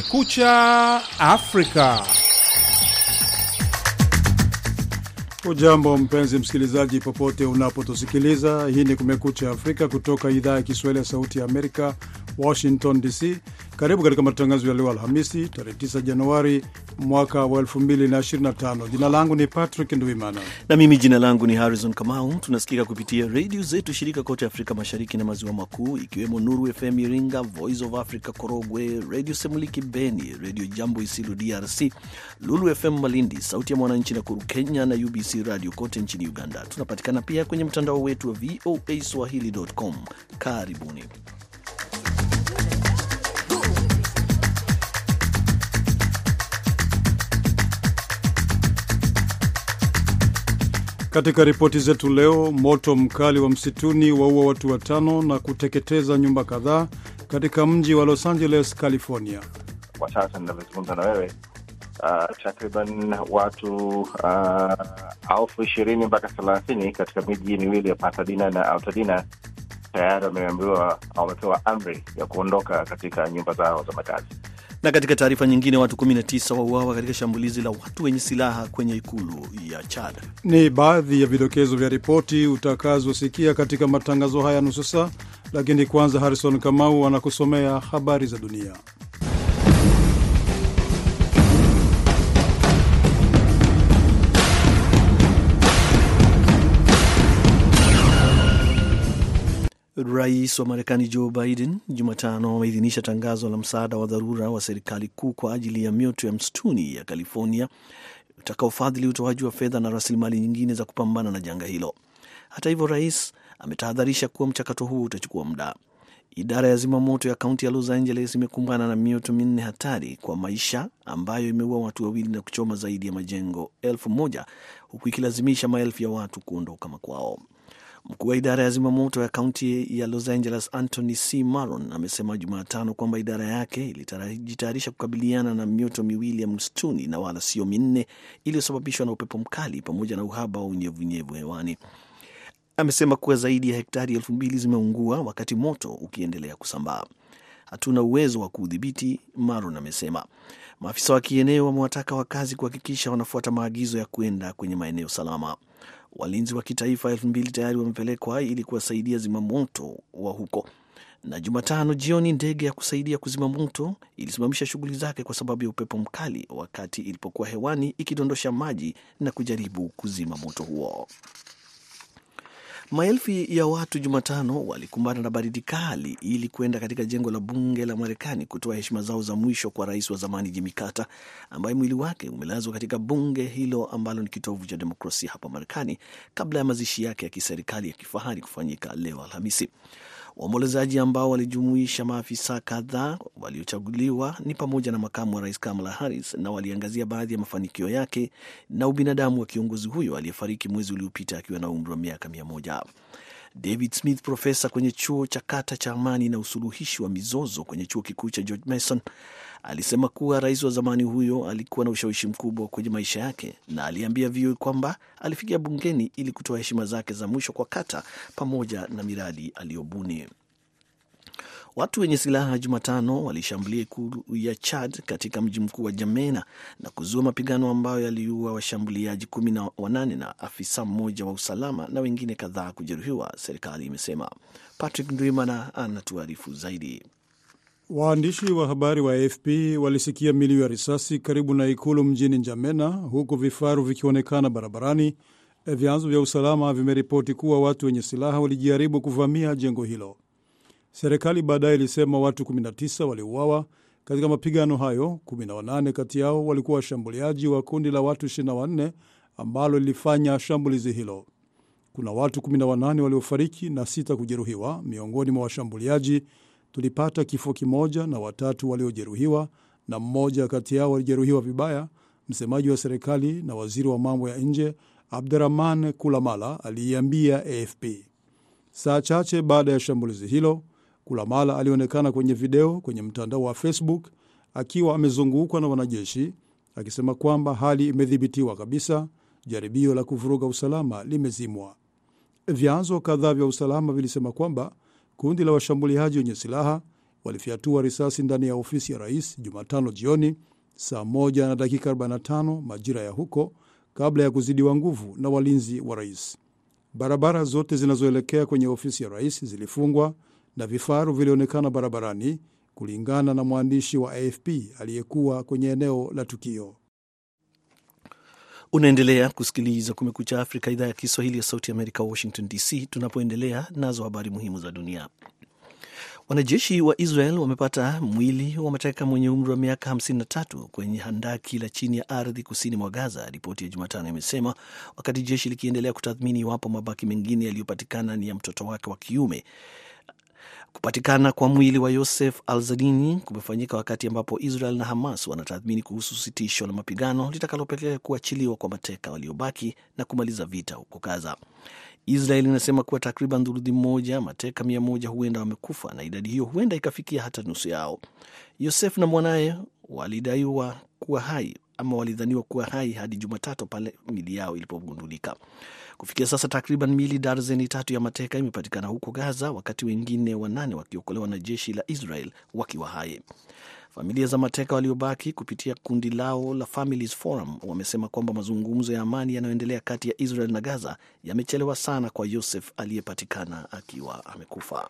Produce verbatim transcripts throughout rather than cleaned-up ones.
Kumekucha Afrika. Ujambo mpenzi msikilizaji popote unapotusikiliza. Hii ni Kumekucha Afrika kutoka idhaa ya Kiswahili ya Sauti ya Amerika, Washington D C. Karibu katika matangazo ya leo Alhamisi, tarehe tisa Januari mwaka wa elfu mbili ishirini na tano. Jina langu ni Patrick Nduimana. Na mimi jina langu ni Harrison Kamau. Tunasikika kupitia radio zetu shirika kote Afrika Mashariki na Maziwa Makuu, ikiwemo Nuru F M Iringa, Voice of Africa Korogwe, Radio Semuliki Beni, Radio Jambo Isilu D R C, Lulu F M Malindi, Sauti ya Mwananchi na Kuru Kenya na U B C Radio kote nchini Uganda. Tunapatikana pia kwenye mtandao wetu wa v o a swahili dot com. Karibuni. Katika ripoti zetu leo, moto mkali wa msituni waua watu watano na kuteketeza nyumba kadhaa katika mji wa Los Angeles, California. Kwa sasa ninazungumza na wewe, uh, takriban watu uh, elfu ishirini mpaka thelathini katika miji miwili ya Pasadena na Altadena tayari wameambiwa au wamepewa amri ya kuondoka katika nyumba zao za makazi. Na katika taarifa nyingine, watu kumi na tisa wauawa katika shambulizi la watu wenye silaha kwenye ikulu ya Chad. Ni baadhi ya vidokezo vya ripoti utakazosikia katika matangazo haya nusu saa, lakini kwanza Harrison Kamau anakusomea habari za dunia. Rais wa Marekani Joe Biden Jumatano ameidhinisha tangazo la msaada wa dharura wa serikali kuu kwa ajili ya mioto ya msituni ya California utakaofadhili utoaji wa fedha na rasilimali nyingine za kupambana na janga hilo. Hata hivyo, rais ametahadharisha kuwa mchakato huu utachukua muda. Idara ya zimamoto ya kaunti ya Los Angeles imekumbana na mioto minne hatari kwa maisha ambayo imeua watu wawili na kuchoma zaidi ya majengo elfu moja huku ikilazimisha maelfu ya watu kuondoka makwao. Mkuu wa idara ya zimamoto ya kaunti ya Los Angeles Anthony C. Maron amesema Jumatano kwamba idara yake ilijitayarisha kukabiliana na mioto miwili ya msituni na wala sio minne iliyosababishwa na upepo mkali pamoja na uhaba wa unyevunyevu hewani. Amesema kuwa zaidi ya hektari elfu mbili zimeungua wakati moto ukiendelea kusambaa. Hatuna uwezo wa kudhibiti, Maron amesema. Maafisa wa kieneo wamewataka wakazi kuhakikisha wanafuata maagizo ya kuenda kwenye maeneo salama. Walinzi wa kitaifa elfu mbili tayari wamepelekwa ili kuwasaidia zimamoto wa huko. Na Jumatano jioni ndege ya kusaidia kuzima moto ilisimamisha shughuli zake kwa sababu ya upepo mkali wakati ilipokuwa hewani ikidondosha maji na kujaribu kuzima moto huo. Maelfu ya watu Jumatano walikumbana na baridi kali ili kwenda katika jengo la bunge la Marekani kutoa heshima zao za mwisho kwa rais wa zamani Jimmy Carter, ambaye mwili wake umelazwa katika bunge hilo ambalo ni kitovu cha demokrasia hapa Marekani, kabla ya mazishi yake ya kiserikali ya kifahari kufanyika leo Alhamisi. Waombolezaji ambao walijumuisha maafisa kadhaa waliochaguliwa ni pamoja na makamu wa rais Kamala Harris, na waliangazia baadhi ya mafanikio yake na ubinadamu wa kiongozi huyo aliyefariki mwezi uliopita akiwa na umri wa miaka mia moja. David Smith, profesa kwenye chuo cha Carter cha amani na usuluhishi wa mizozo kwenye chuo kikuu cha George Mason, alisema kuwa rais wa zamani huyo alikuwa na ushawishi mkubwa kwenye maisha yake, na aliambia V O A kwamba alifikia bungeni ili kutoa heshima zake za mwisho kwa Carter pamoja na miradi aliyobuni. Watu wenye silaha Jumatano walishambulia ikulu ya Chad katika mji mkuu wa Jamena na kuzua mapigano ambayo yaliua washambuliaji kumi na wanane na afisa mmoja wa usalama na wengine kadhaa kujeruhiwa, serikali imesema. Patrick Ndwimana anatuarifu zaidi. Waandishi wa habari wa A F P walisikia milio ya risasi karibu na ikulu mjini Njamena, huku vifaru vikionekana barabarani. Vyanzo vya usalama vimeripoti kuwa watu wenye silaha walijaribu kuvamia jengo hilo. Serikali baadaye ilisema watu kumi na tisa waliuawa katika mapigano hayo. kumi na wanane kati yao walikuwa washambuliaji wa kundi la watu ishirini na wanne ambalo lilifanya shambulizi hilo. Kuna watu kumi na wanane waliofariki na sita kujeruhiwa. Miongoni mwa washambuliaji tulipata kifo kimoja na watatu waliojeruhiwa, na mmoja kati yao walijeruhiwa vibaya, msemaji wa serikali na waziri wa mambo ya nje Abderrahman Kulamala aliiambia A F P. Saa chache baada ya shambulizi hilo, Kulamala alionekana kwenye video kwenye mtandao wa Facebook akiwa amezungukwa na wanajeshi, akisema kwamba hali imedhibitiwa kabisa, jaribio la kuvuruga usalama limezimwa. Vyanzo kadhaa vya usalama vilisema kwamba kundi la washambuliaji wenye silaha walifyatua risasi ndani ya ofisi ya rais Jumatano jioni saa moja na dakika arobaini na tano majira ya huko, kabla ya kuzidiwa nguvu na walinzi wa rais. Barabara zote zinazoelekea kwenye ofisi ya rais zilifungwa na vifaru vilionekana barabarani, kulingana na mwandishi wa A F P aliyekuwa kwenye eneo la tukio. Unaendelea kusikiliza Kumekucha Afrika, idhaa ya Kiswahili ya Sauti ya Amerika, Washington D C, tunapoendelea nazo habari muhimu za dunia. Wanajeshi wa Israel wamepata mwili wa mateka mwenye umri wa miaka hamsini na tatu kwenye handaki la chini ya ardhi kusini mwa Gaza, ripoti ya Jumatano imesema, wakati jeshi likiendelea kutathmini iwapo mabaki mengine yaliyopatikana ni ya mtoto wake wa kiume. Kupatikana kwa mwili wa Yosef Al-Zadini kumefanyika wakati ambapo Israel na Hamas wanatathmini kuhusu sitisho la mapigano litakalopelekea kuachiliwa kwa mateka waliobaki na kumaliza vita huko Gaza. Israel inasema kuwa takriban thuluthi moja mateka mia moja huenda wamekufa, na idadi hiyo huenda ikafikia hata nusu yao. Yosef na mwanaye walidaiwa kuwa hai ama walidhaniwa kuwa hai hadi Jumatatu pale mili yao ilipogundulika. Kufikia sasa takriban mili darzeni tatu ya mateka imepatikana huko Gaza, wakati wengine wanane wakiokolewa na jeshi la Israel wakiwa hai. Familia za mateka waliobaki kupitia kundi lao la Families Forum wamesema kwamba mazungumzo ya amani yanayoendelea kati ya Israel na Gaza yamechelewa sana kwa Yosef aliyepatikana akiwa amekufa.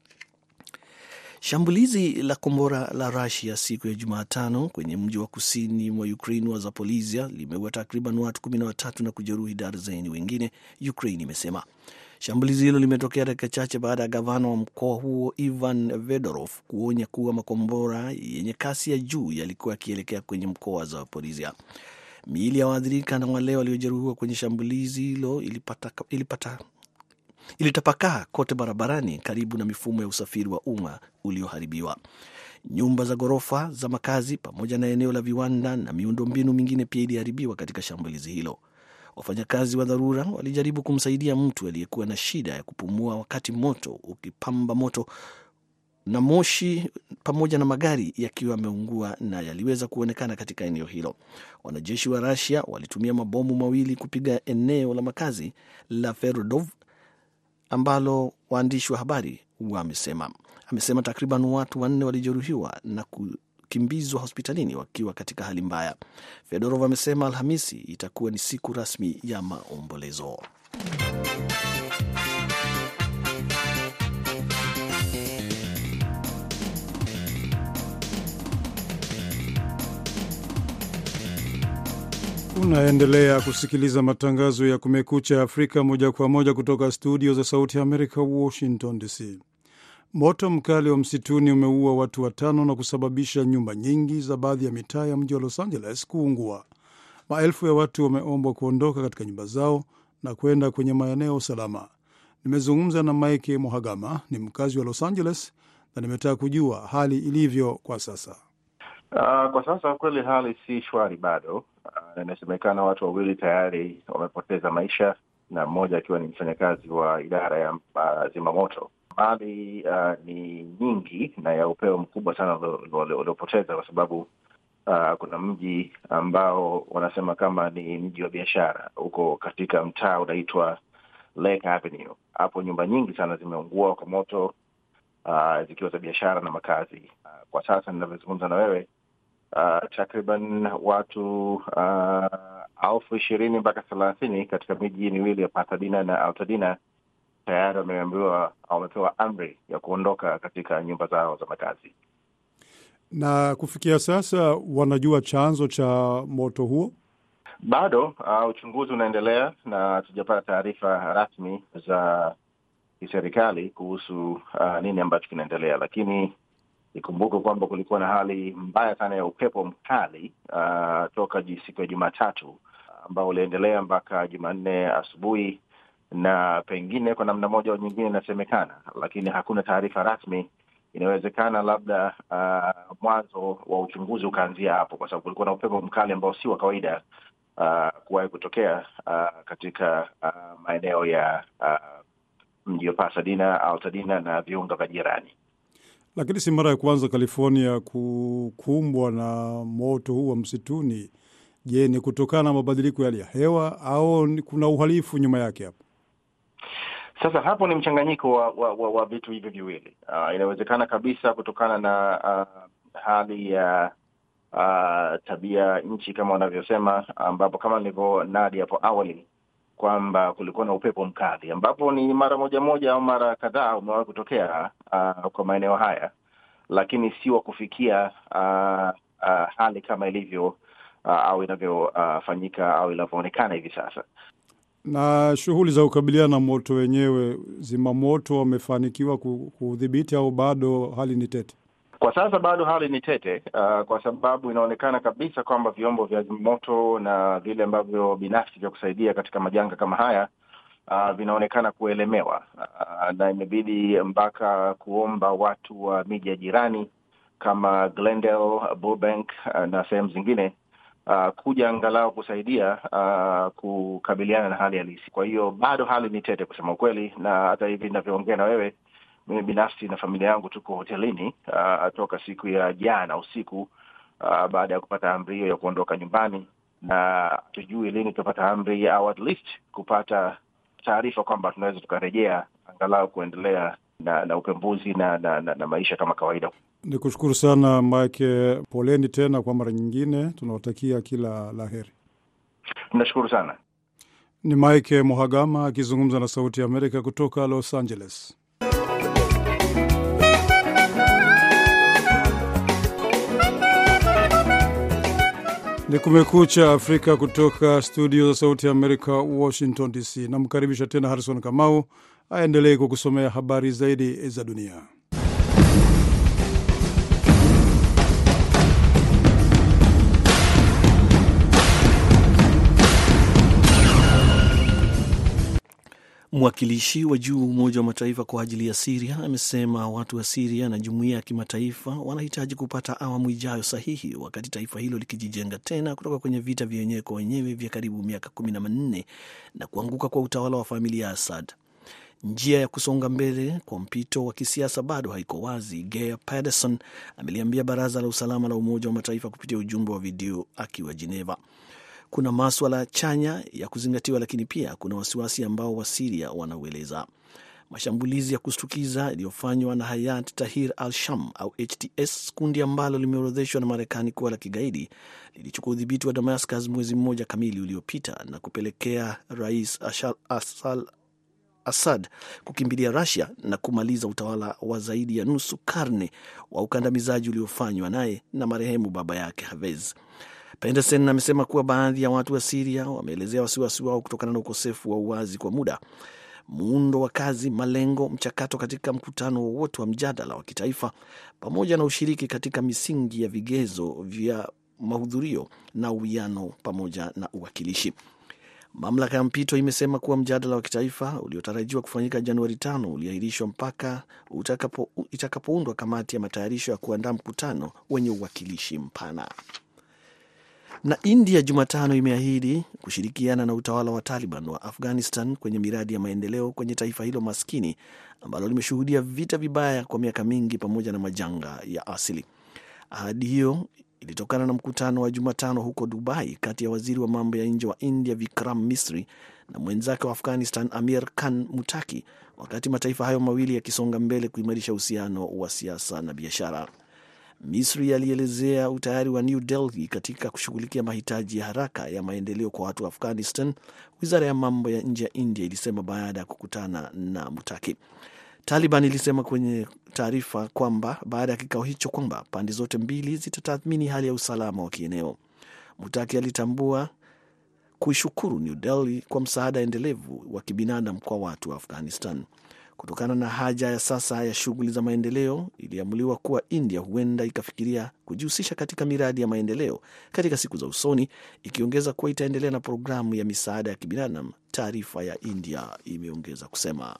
Shambulizi la kombora la Russia siku ya Jumatano kwenye mji wa kusini mwa Ukraine wa Zaporizhia limeua takriban watu kumi na watatu na kujeruhi darzeni wengine, Ukraine imesema. Shambulizi hilo limetokea dakika chache baada ya gavana wa mkoa huo Ivan Fedorov kuonya kuwa makombora yenye kasi ya juu yalikuwa yakielekea kwenye mkoa wa Zaporizhia. Miili ya waathirika na wale waliojeruhiwa kwenye shambulizi hilo ilipata ilipata ilitapakaa kote barabarani karibu na mifumo ya usafiri wa umma ulioharibiwa. Nyumba za ghorofa za makazi pamoja na eneo la viwanda na miundombinu mingine pia iliharibiwa katika shambulizi hilo. Wafanyakazi wa dharura walijaribu kumsaidia mtu aliyekuwa na shida ya kupumua wakati moto ukipamba moto na moshi pamoja na magari yakiwa yameungua na yaliweza kuonekana katika eneo hilo. Wanajeshi wa Russia walitumia mabomu mawili kupiga eneo la makazi la Ferodov ambalo waandishi wa habari wamesema. Amesema takriban watu wanne walijeruhiwa na kukimbizwa hospitalini wakiwa katika hali mbaya. Fedorov amesema Alhamisi itakuwa ni siku rasmi ya maombolezo. Unaendelea kusikiliza matangazo ya Kumekucha Afrika moja kwa moja kutoka studio za Sauti ya Amerika, Washington D C. Moto mkali wa msituni umeua watu watano na kusababisha nyumba nyingi za baadhi ya mitaa ya mji wa Los Angeles kuungua. Maelfu ya watu wameombwa kuondoka katika nyumba zao na kwenda kwenye maeneo salama. Nimezungumza na Mike Mohagama, ni mkazi wa Los Angeles, na nimetaka kujua hali ilivyo kwa sasa. Uh, kwa sasa kweli hali si shwari bado. Uh, inasemekana watu wawili tayari wamepoteza maisha, na mmoja akiwa ni mfanyakazi wa idara ya uh, zimamoto. Mali uh, ni nyingi na ya upeo mkubwa sana waliopoteza, kwa sababu uh, kuna mji ambao wanasema kama ni mji wa biashara huko katika mtaa unaitwa Lake Avenue. Hapo nyumba nyingi sana zimeungua kwa moto, uh, zikiwa za biashara na makazi. Uh, kwa sasa ninavyozungumza na wewe, uh, takriban watu uh, elfu ishirini mpaka thelathini katika miji miwili ya Pasadena na Altadena tayari wameambiwa au wamepewa amri ya kuondoka katika nyumba zao za makazi. Na kufikia sasa wanajua chanzo cha moto huo? Bado uh, uchunguzi unaendelea na tujapata taarifa rasmi za kiserikali kuhusu uh, nini ambacho kinaendelea, lakini ikumbuke kwamba kulikuwa na hali mbaya sana ya upepo mkali uh, toka siku ya Jumatatu ambao uliendelea mpaka Jumanne asubuhi, na pengine kwa namna moja au nyingine inasemekana, lakini hakuna taarifa rasmi. Inawezekana labda uh, mwanzo wa uchunguzi ukaanzia hapo, kwa sababu kulikuwa na upepo mkali ambao si wa kawaida uh, kuwahi kutokea uh, katika uh, maeneo ya uh, mji wa Pasadena, Altadena na viunga vya jirani. Lakini si mara ya kwanza California kukumbwa na moto huu wa msituni. Je, ni kutokana na mabadiliko ya hali ya hewa au kuna uhalifu nyuma yake hapo? Sasa hapo ni mchanganyiko wa, wa, wa, wa vitu hivi viwili. Uh, inawezekana kabisa kutokana na uh, hali ya uh, tabia nchi kama wanavyosema, ambapo kama nilivyonadi hapo awali kwamba kulikuwa na upepo mkali ambapo ni mara moja moja au mara kadhaa umewahi kutokea uh, kwa maeneo haya, lakini si wa kufikia uh, uh, hali kama ilivyo uh, au inavyofanyika uh, au inavyoonekana hivi sasa. Na shughuli za kukabiliana na moto wenyewe, zimamoto wamefanikiwa kudhibiti au bado hali ni tete? Kwa sasa bado hali ni tete uh, kwa sababu inaonekana kabisa kwamba vyombo vya zimamoto na vile ambavyo binafsi vya kusaidia katika majanga kama haya uh, vinaonekana kuelemewa uh, na imebidi mpaka kuomba watu wa miji ya jirani kama Glendale, Burbank uh, na sehemu zingine Uh, kuja angalau kusaidia uh, kukabiliana na hali halisi. Kwa hiyo bado hali ni tete kusema ukweli, na hata hivi ninavyoongea na wewe, mimi binafsi na familia yangu tuko hotelini uh, toka siku ya jana usiku uh, baada ya kupata amri hiyo ya kuondoka nyumbani, na tujui lini tutapata amri au at least kupata taarifa kwamba tunaweza tukarejea angalau kuendelea na, na upembuzi na, na, na, na maisha kama kawaida. Nikushukuru sana Mike, poleni tena kwa mara nyingine, tunawatakia kila laheri. Nashukuru sana. Ni Mike Mohagama akizungumza na Sauti ya Amerika kutoka Los Angeles. Ni Kumekucha Afrika kutoka studio za Sauti ya Amerika, Washington D C. Namkaribisha tena Harrison Kamau aendelee kukusomea habari zaidi za dunia. Mwakilishi wa juu Umoja wa Mataifa kwa ajili ya Syria amesema watu wa Syria na jumuiya ya kimataifa wanahitaji kupata awamu ijayo sahihi wakati taifa hilo likijijenga tena kutoka kwenye vita vya wenyewe kwa wenyewe vya karibu miaka kumi na minne na kuanguka kwa utawala wa familia ya Assad. Njia ya kusonga mbele kwa mpito wa kisiasa bado haiko wazi, Geir Pedersen ameliambia Baraza la Usalama la Umoja wa Mataifa kupitia ujumbe wa video akiwa Geneva. Kuna masuala chanya ya kuzingatiwa, lakini pia kuna wasiwasi ambao wa Syria wanaueleza. Mashambulizi ya kushtukiza yaliyofanywa na Hayat Tahrir al-Sham au H T S, kundi ambalo limeorodheshwa na Marekani kuwa la kigaidi, lilichukua udhibiti wa Damascus mwezi mmoja kamili uliopita na kupelekea Rais Ashal Assad kukimbilia Russia na kumaliza utawala wa zaidi ya nusu karne wa ukandamizaji uliofanywa naye na marehemu baba yake Hafez. Pedersen amesema kuwa baadhi ya watu wa Syria wameelezea wasiwasi wao kutokana na ukosefu wa uwazi kwa muda, muundo wa kazi, malengo, mchakato katika mkutano wowote wa mjadala wa kitaifa, pamoja na ushiriki katika misingi ya vigezo vya mahudhurio na uwiano pamoja na uwakilishi. Mamlaka ya mpito imesema kuwa mjadala wa kitaifa uliotarajiwa kufanyika Januari tano uliahirishwa mpaka utakapo, itakapoundwa kamati ya matayarisho ya kuandaa mkutano wenye uwakilishi mpana. Na India Jumatano imeahidi kushirikiana na utawala wa Taliban wa Afghanistan kwenye miradi ya maendeleo kwenye taifa hilo maskini ambalo limeshuhudia vita vibaya kwa miaka mingi pamoja na majanga ya asili. Ahadi hiyo ilitokana na mkutano wa Jumatano huko Dubai kati ya waziri wa mambo ya nje wa India Vikram Misri na mwenzake wa Afghanistan Amir Khan Mutaki, wakati mataifa hayo mawili yakisonga mbele kuimarisha uhusiano wa siasa na biashara. Misri alielezea utayari wa New Delhi katika kushughulikia mahitaji ya haraka ya maendeleo kwa watu wa Afghanistan, wizara ya mambo ya nje ya India ilisema baada ya kukutana na Mutaki. Taliban ilisema kwenye taarifa kwamba baada ya kikao hicho kwamba pande zote mbili zitatathmini hali ya usalama wa kieneo. Mutaki alitambua kuishukuru New Delhi kwa msaada endelevu wa kibinadamu kwa watu wa Afghanistan. Kutokana na haja ya sasa ya shughuli za maendeleo, iliamuliwa kuwa India huenda ikafikiria kujihusisha katika miradi ya maendeleo katika siku za usoni, ikiongeza kuwa itaendelea na programu ya misaada ya kibinadamu. Taarifa ya India imeongeza kusema.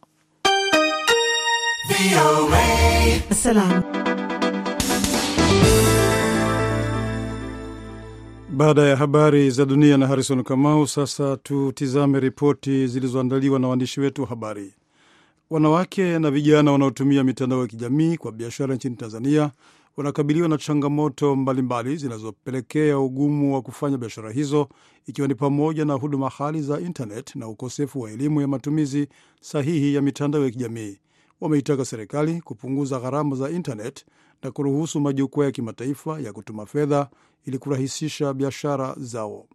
Baada ya habari za dunia na Harrison Kamau, sasa tutizame ripoti zilizoandaliwa na waandishi wetu wa habari. Wanawake na vijana wanaotumia mitandao ya kijamii kwa biashara nchini Tanzania wanakabiliwa na changamoto mbalimbali zinazopelekea ugumu wa kufanya biashara hizo, ikiwa ni pamoja na huduma ghali za internet na ukosefu wa elimu ya matumizi sahihi ya mitandao ya kijamii. Wameitaka serikali kupunguza gharama za internet na kuruhusu majukwaa ya kimataifa ya kutuma fedha ili kurahisisha biashara zao.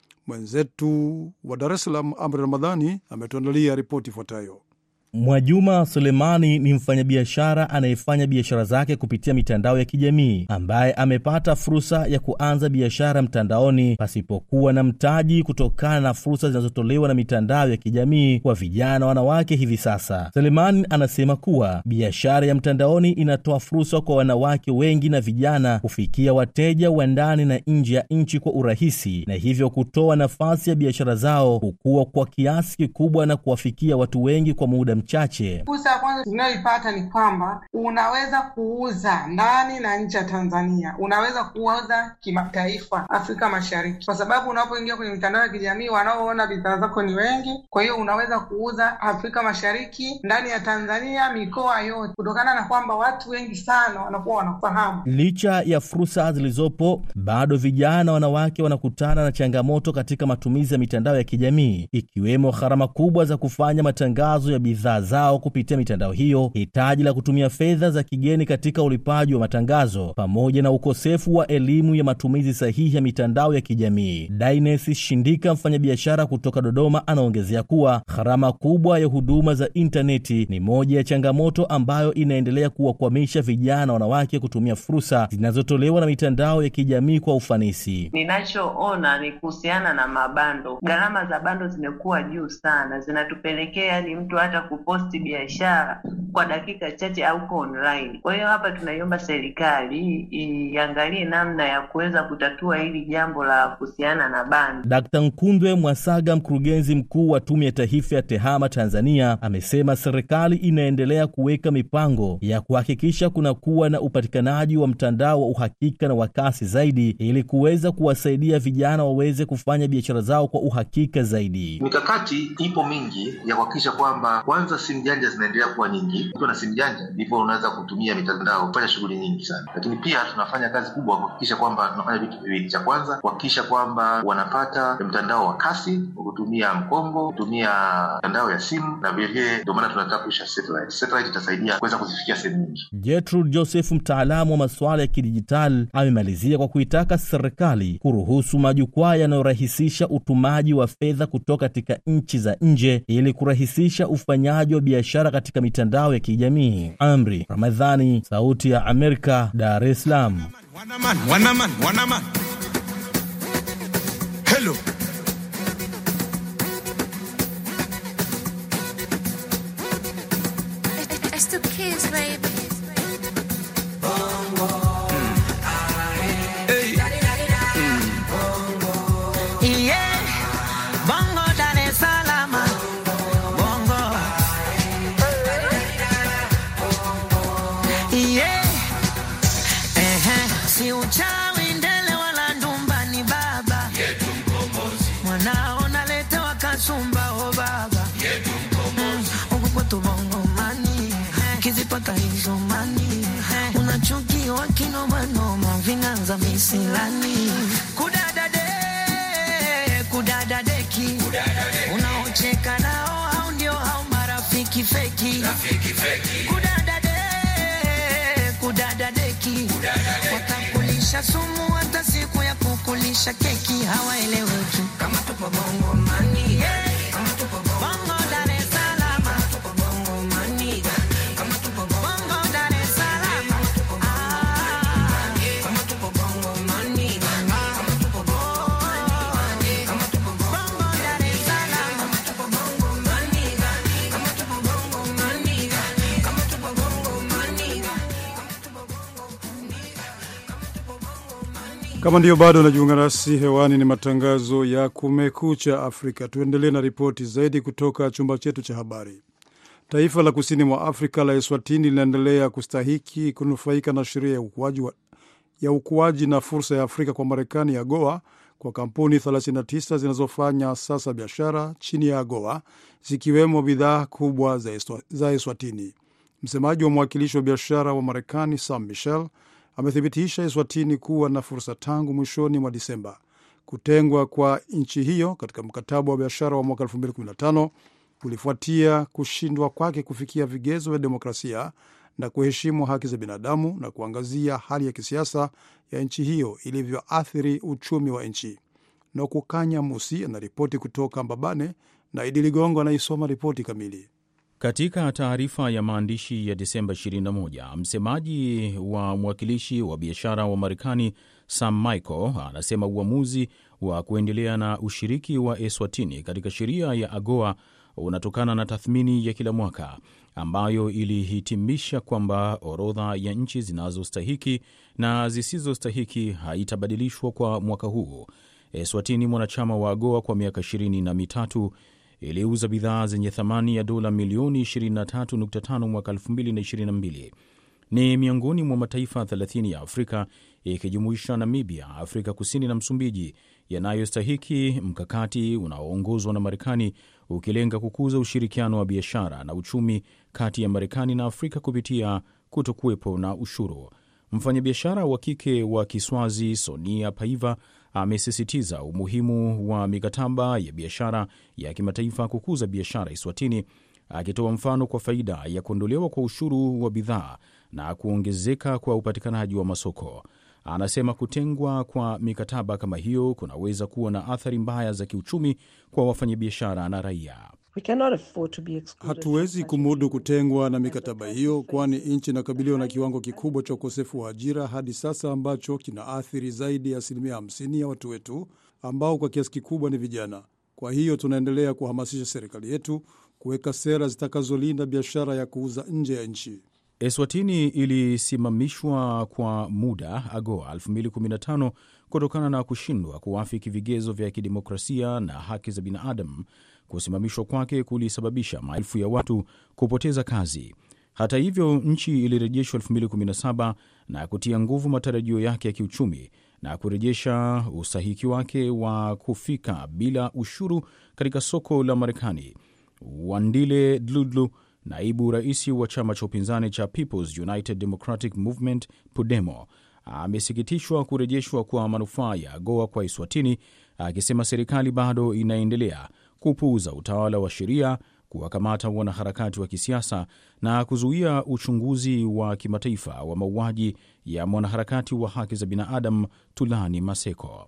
Mwenzetu wa Dar es Salaam Amri Ramadhani ametuandalia ripoti ifuatayo. Mwajuma Sulemani ni mfanyabiashara anayefanya biashara zake kupitia mitandao ya kijamii, ambaye amepata fursa ya kuanza biashara mtandaoni pasipokuwa na mtaji kutokana na fursa zinazotolewa na mitandao ya kijamii kwa vijana wanawake hivi sasa. Sulemani anasema kuwa biashara ya mtandaoni inatoa fursa kwa wanawake wengi na vijana kufikia wateja wa ndani na nje ya nchi kwa urahisi, na hivyo kutoa nafasi ya biashara zao kukua kwa kiasi kikubwa na kuwafikia watu wengi kwa muda chache. Fursa ya kwanza tunayoipata ni kwamba unaweza kuuza ndani na nje ya Tanzania. Unaweza kuuza kimataifa Afrika Mashariki. Kwa sababu unapoingia kwenye mitandao ya kijamii wanaoona bidhaa zako ni wengi. Kwa hiyo unaweza kuuza Afrika Mashariki, ndani ya Tanzania, mikoa yote, kutokana na kwamba watu wengi sana wanakuwa wanafahamu. Licha ya fursa zilizopo, bado vijana wanawake wanakutana na changamoto katika matumizi ya mitandao ya kijamii, ikiwemo gharama kubwa za kufanya matangazo ya bidhaa zao kupitia mitandao hiyo, hitaji la kutumia fedha za kigeni katika ulipaji wa matangazo, pamoja na ukosefu wa elimu ya matumizi sahihi ya mitandao ya kijamii. Daines Shindika, mfanyabiashara kutoka Dodoma, anaongezea kuwa gharama kubwa ya huduma za interneti ni moja ya changamoto ambayo inaendelea kuwakwamisha vijana wanawake kutumia fursa zinazotolewa na mitandao ya kijamii kwa ufanisi. Ninachoona ni kuhusiana na mabando. Gharama za bando zimekuwa juu sana, zinatupelekea ni mtu hata kuposti biashara kwa dakika chache au kwa online. Kwa hiyo hapa tunaiomba serikali iangalie namna ya kuweza kutatua hili jambo la kuhusiana na bando. Daktari Nkundwe Mwasaga, mkurugenzi mkuu wa Tume ya Taifa ya Tehama Tanzania, amesema serikali inaendelea kuweka mipango ya kuhakikisha kuna kuwa na upatikanaji wa mtandao wa uhakika na wa kasi zaidi ili kuweza kuwasaidia vijana waweze kufanya biashara zao kwa uhakika zaidi. Mikakati ipo mingi ya kuhakikisha kwamba kwanza simu janja zinaendelea kuwa nyingi. Ukiwa na simu janja ndipo unaweza kutumia mitandao kufanya shughuli nyingi sana. Lakini pia tunafanya kazi kubwa kuhakikisha kwamba tunafanya vitu viwili. Cha kwanza kuhakikisha kwamba wanapata mtandao wa kasi kutumia mkongo, kutumia mtandao ya simu, na vile vile ndio maana tunataka kuisha satellite. Satellite itasaidia kuweza kuzifikia sehemu nyingi. Gertrude Joseph, mtaalamu wa masuala ya kidijitali, amemalizia kwa kuitaka serikali kuruhusu majukwaa yanayorahisisha utumaji wa fedha kutoka katika nchi za nje ili kurahisisha ufanyaji wa biashara katika mitandao ya kijamii. Amri Ramadhani, Sauti ya Amerika, Dar es Salaam. Wanaman, wanaman, wanaman. Hello. It's the kids, baby. Unachukiwa kinomanoma vinanza misilani. Kudadade, kudadadeki, unaocheka nao au ndio hao marafiki feki. Kudadade, kudadadeki, watakulisha sumu hata siku ya kukulisha keki hawaeleweki. Kama tupo bongo mani, yeah. Kama tupo bongo Dar es Salaam, kama tupo bongo mani, kama tupo bongo Dar es Salaam, ah, kama tupo bongo mani, kama tupo bongo mani, kama tupo bongo Dar es Salaam, kama tupo bongo mani, kama tupo bongo mani, kama tupo bongo mani, kama tupo bongo mani. Kama ndio bado unajiunga nasi, hewani ni matangazo ya Kumekucha Afrika. Tuendelee na ripoti zaidi kutoka chumba chetu cha habari. Taifa la kusini mwa Afrika la Eswatini linaendelea kustahiki kunufaika na sheria ya ukuaji wa, ya ukuaji na fursa ya Afrika kwa Marekani ya AGOA kwa kampuni thelathini na tisa zinazofanya sasa biashara chini ya AGOA, zikiwemo bidhaa kubwa za, Eswa, za Eswatini. Msemaji wa mwakilishi wa biashara wa Marekani Sam Michel amethibitisha Eswatini kuwa na fursa tangu mwishoni mwa Disemba. Kutengwa kwa nchi hiyo katika mkataba wa biashara wa mwaka elfu mbili kumi na tano kulifuatia kushindwa kwake kufikia vigezo vya demokrasia na kuheshimu haki za binadamu na kuangazia hali ya kisiasa ya nchi hiyo ilivyoathiri uchumi wa nchi. Nokukanya Musi anaripoti kutoka Mbabane na Idi Ligongo anaisoma ripoti kamili. Katika taarifa ya maandishi ya Desemba ishirini na moja, msemaji wa mwakilishi wa biashara wa Marekani Sam Michael anasema uamuzi wa kuendelea na ushiriki wa Eswatini katika sheria ya AGOA unatokana na tathmini ya kila mwaka ambayo ilihitimisha kwamba orodha ya nchi zinazostahiki na zisizostahiki haitabadilishwa kwa mwaka huu. Eswatini, mwanachama wa AGOA kwa miaka ishirini na mitatu, iliuza bidhaa zenye thamani ya dola milioni ishirini na tatu nukta tano mwaka elfu mbili na ishirini na mbili. Ni miongoni mwa mataifa thelathini ya Afrika ikijumuisha Namibia, Afrika Kusini na Msumbiji yanayostahiki mkakati unaoongozwa na Marekani ukilenga kukuza ushirikiano wa biashara na uchumi kati ya Marekani na Afrika kupitia kutokuwepo na ushuru. Mfanyabiashara wa kike wa Kiswazi Sonia Paiva amesisitiza umuhimu wa mikataba ya biashara ya kimataifa kukuza biashara Eswatini, akitoa mfano kwa faida ya kuondolewa kwa ushuru wa bidhaa na kuongezeka kwa upatikanaji wa masoko. Anasema kutengwa kwa mikataba kama hiyo kunaweza kuwa na athari mbaya za kiuchumi kwa wafanyabiashara na raia. Hatuwezi kumudu kutengwa na mikataba hiyo, kwani nchi inakabiliwa na kiwango kikubwa cha ukosefu wa ajira hadi sasa ambacho kinaathiri zaidi ya asilimia hamsini ya watu wetu ambao kwa kiasi kikubwa ni vijana. Kwa hiyo tunaendelea kuhamasisha serikali yetu kuweka sera zitakazolinda biashara ya kuuza nje ya nchi. Eswatini ilisimamishwa kwa muda AGOA elfu mbili kumi na tano kutokana na kushindwa kuafiki vigezo vya kidemokrasia na haki za binadamu. Kusimamishwa kwake kulisababisha maelfu ya watu kupoteza kazi. Hata hivyo, nchi ilirejeshwa elfu mbili kumi na saba na kutia nguvu matarajio yake ya kiuchumi na kurejesha usahiki wake wa kufika bila ushuru katika soko la Marekani. Wandile Dludlu, naibu rais wa chama cha upinzani cha People's United Democratic Movement PUDEMO, amesikitishwa kurejeshwa kwa manufaa ya AGOA kwa Eswatini, akisema serikali bado inaendelea kupuuza utawala wa sheria, kuwakamata wanaharakati wa kisiasa na kuzuia uchunguzi wa kimataifa wa mauaji ya mwanaharakati wa haki za binadamu Thulani Maseko.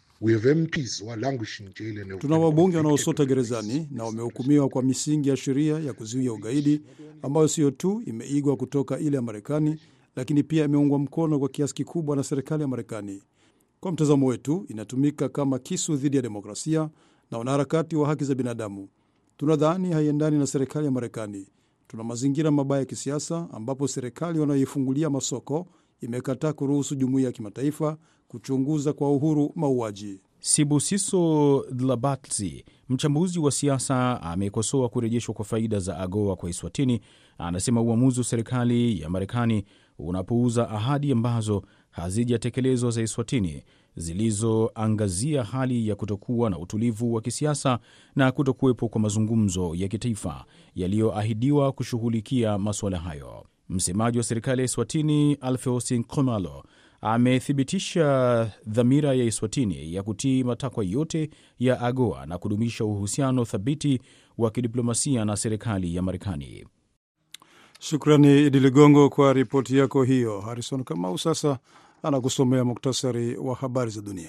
Tuna wabunge wanaosota gerezani na wamehukumiwa kwa misingi ya sheria ya kuzuia ugaidi ambayo sio tu imeigwa kutoka ile ya Marekani, lakini pia imeungwa mkono kwa kiasi kikubwa na serikali ya Marekani. Kwa mtazamo wetu, inatumika kama kisu dhidi ya demokrasia na wanaharakati wa haki za binadamu. Tunadhani haiendani na serikali ya Marekani. Tuna mazingira mabaya ya kisiasa ambapo serikali wanayoifungulia masoko imekataa kuruhusu jumuiya ya kimataifa kuchunguza kwa uhuru mauaji. Sibusiso Dlabatsi, mchambuzi wa siasa, amekosoa kurejeshwa kwa faida za AGOA kwa Eswatini. Anasema uamuzi wa serikali ya Marekani unapuuza ahadi ambazo hazijatekelezwa za Eswatini zilizoangazia hali ya kutokuwa na utulivu wa kisiasa na kutokuwepo kwa mazungumzo ya kitaifa yaliyoahidiwa kushughulikia masuala hayo. Msemaji wa serikali ya Eswatini Alpheus Nxumalo amethibitisha dhamira ya Eswatini ya kutii matakwa yote ya AGOA na kudumisha uhusiano thabiti wa kidiplomasia na serikali ya Marekani. Shukrani Idi Ligongo kwa ripoti yako hiyo. Harrison Kamau sasa anakusomea muktasari wa habari za dunia.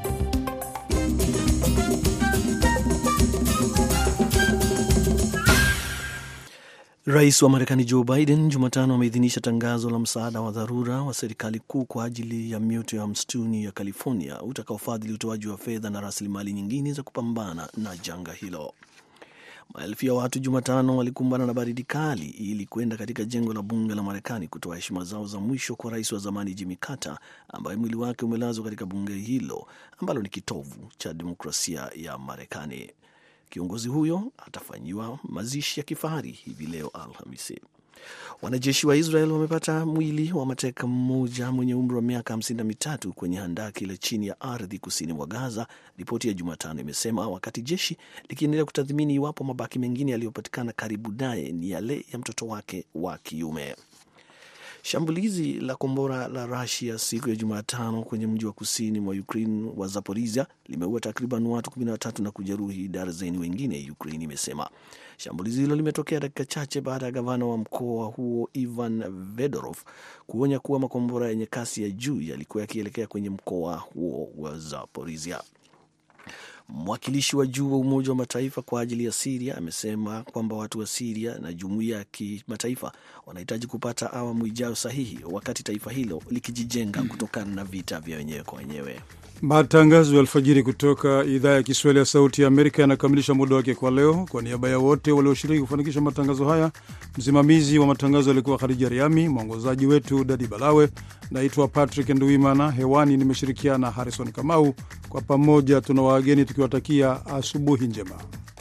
Rais wa Marekani Joe Biden Jumatano ameidhinisha tangazo la msaada wa dharura wa serikali kuu kwa ajili ya mioto ya msituni ya California utakaofadhili utoaji wa fedha na rasilimali nyingine za kupambana na janga hilo. Maelfu ya watu Jumatano walikumbana na baridi kali ili kwenda katika jengo la bunge la Marekani kutoa heshima zao za mwisho kwa rais wa zamani Jimmy Carter, ambaye mwili wake umelazwa katika bunge hilo ambalo ni kitovu cha demokrasia ya Marekani. Kiongozi huyo atafanyiwa mazishi ya kifahari hivi leo Alhamisi. Wanajeshi wa Israel wamepata mwili wa mateka mmoja mwenye umri wa miaka hamsini na mitatu kwenye handaki la chini ya ardhi kusini mwa Gaza, ripoti ya Jumatano imesema, wakati jeshi likiendelea kutathmini iwapo mabaki mengine yaliyopatikana karibu naye ni yale ya mtoto wake wa kiume. Shambulizi la kombora la Russia siku ya Jumatano kwenye mji wa kusini mwa Ukraine wa Zaporizhia limeua takriban watu kumi na tatu na kujeruhi darzeni wengine, Ukraine imesema. Shambulizi hilo limetokea dakika chache baada ya gavana wa mkoa huo Ivan Fedorov kuonya kuwa makombora yenye kasi ya juu yalikuwa yakielekea kwenye mkoa huo wa Zaporizhia. Mwakilishi wa juu wa Umoja wa Mataifa kwa ajili ya Syria amesema kwamba watu wa Syria na jumuiya ya kimataifa wanahitaji kupata awamu ijayo sahihi wakati taifa hilo likijijenga kutokana na vita vya wenyewe kwa wenyewe. Matangazo ya alfajiri kutoka idhaa ya Kiswahili ya Sauti ya Amerika yanakamilisha muda wake kwa leo. Kwa niaba ya wote walioshiriki kufanikisha matangazo haya, msimamizi wa matangazo alikuwa Khadija Riami, mwongozaji wetu Dadi Balawe. Naitwa Patrick Nduimana, hewani nimeshirikiana na Harrison Kamau. Kwa pamoja tuna wageni tukiwatakia asubuhi njema.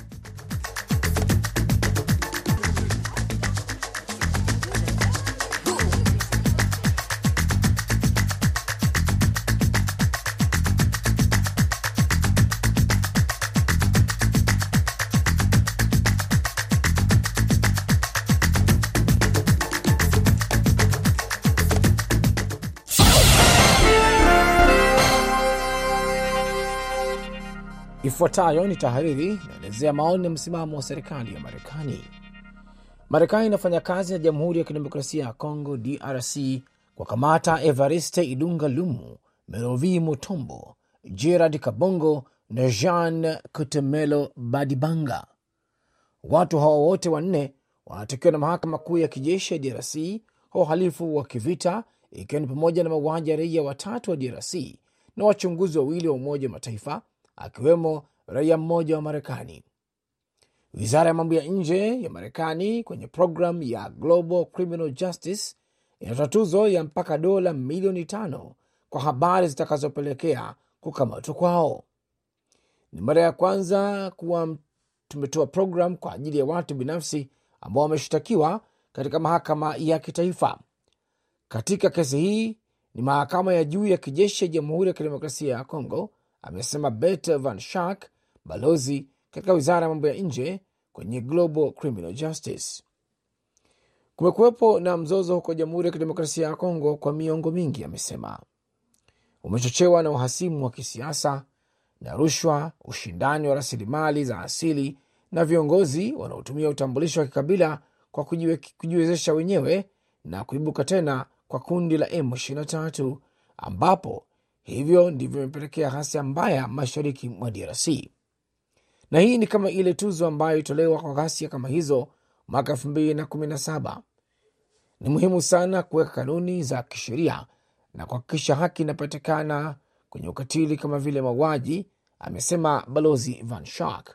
Ifuatayo ni tahariri inaelezea maoni na msimamo wa serikali ya Marekani. Marekani inafanya kazi na Jamhuri ya Kidemokrasia ya Kongo D R C kwa kamata Evariste Idunga Lumu, Merovi Mutombo, Gerard Kabongo na Jean Kutemelo Badibanga. Watu hawa wote wanne wanatakiwa na mahakama kuu ya kijeshi ya D R C kwa uhalifu wa kivita, ikiwa ni pamoja na mauaji ya raia watatu wa D R C na wachunguzi wawili wa Umoja wa Mataifa, akiwemo raia mmoja wa Marekani. Wizara ya mambo ya nje ya Marekani kwenye program ya Global Criminal Justice inatoa tuzo ya mpaka dola milioni tano kwa habari zitakazopelekea kukamatwa kwao. Ni mara ya kwanza kuwa tumetoa program kwa ajili ya watu binafsi ambao wameshtakiwa katika mahakama ya kitaifa. Katika kesi hii ni mahakama ya juu ya kijeshi ya Jamhuri ya Kidemokrasia ya Kongo, amesema Bert Van Schaak, balozi katika wizara ya mambo ya nje kwenye Global Criminal Justice. Kumekuwepo na mzozo huko Jamhuri ya Kidemokrasia ya Kongo kwa miongo mingi, amesema. Umechochewa na uhasimu wa kisiasa na rushwa, ushindani wa rasilimali za asili na viongozi wanaotumia utambulisho wa kikabila kwa kujiwezesha wenyewe na kuibuka tena kwa kundi la M ishirini na tatu, ambapo hivyo ndivyo imepelekea ghasia mbaya mashariki mwa D R C. Na hii ni kama ile tuzo ambayo itolewa kwa ghasia kama hizo mwaka elfu mbili na kumi na saba. Ni muhimu sana kuweka kanuni za kisheria na kuhakikisha haki inapatikana kwenye ukatili kama vile mauaji, amesema balozi Van Schaak.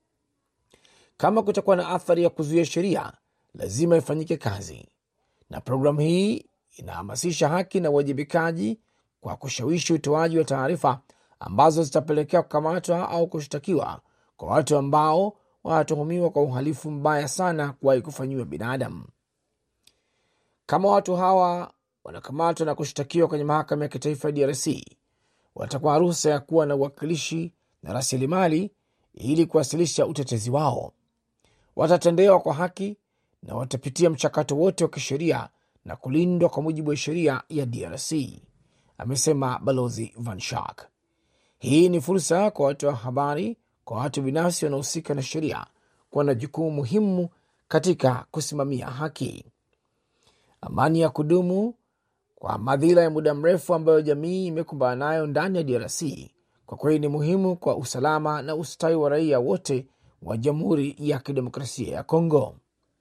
Kama kutakuwa na athari ya kuzuia sheria, lazima ifanyike kazi. Na programu hii inahamasisha haki na uwajibikaji kwa kushawishi utoaji wa taarifa ambazo zitapelekea kukamatwa au kushtakiwa kwa watu ambao wanatuhumiwa kwa uhalifu mbaya sana kuwahi kufanyiwa binadamu. Kama watu hawa wanakamatwa na kushtakiwa kwenye mahakama ya kitaifa ya D R C, watakuwa ruhusa ya kuwa na uwakilishi na rasilimali ili kuwasilisha utetezi wao. Watatendewa kwa haki na watapitia mchakato wote wa kisheria na kulindwa kwa mujibu wa sheria ya D R C, amesema balozi Van Schaak. Hii ni fursa kwa watu wa habari, kwa watu binafsi wanaohusika na sheria kuwa na jukumu muhimu katika kusimamia haki. Amani ya kudumu kwa madhila ya muda mrefu ambayo jamii imekumbana nayo ndani ya D R C kwa kweli ni muhimu kwa usalama na ustawi wa raia wote wa Jamhuri ya Kidemokrasia ya Kongo.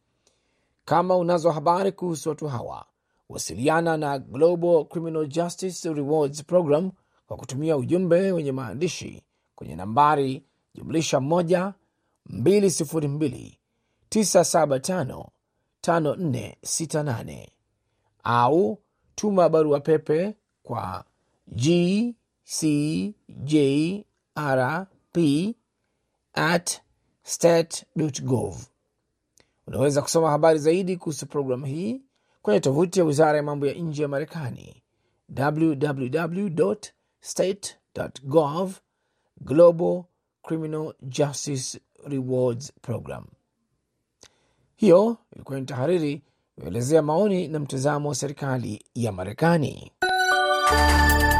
Kama unazo habari kuhusu watu hawa, wasiliana na Global Criminal Justice Rewards Program kwa kutumia ujumbe wenye maandishi kwenye nambari jumlisha moja mbili sifuri mbili tisa saba tano tano nne sita nane au tuma barua pepe kwa g c j r p at state dot gov. Unaweza kusoma habari zaidi kuhusu programu hii kwenye tovuti ya Wizara ya Mambo ya Nje ya Marekani, w w w dot state dot gov Global Criminal Justice Rewards Program. Hiyo ilikuwa ni tahariri uelezea maoni na mtazamo wa serikali ya Marekani.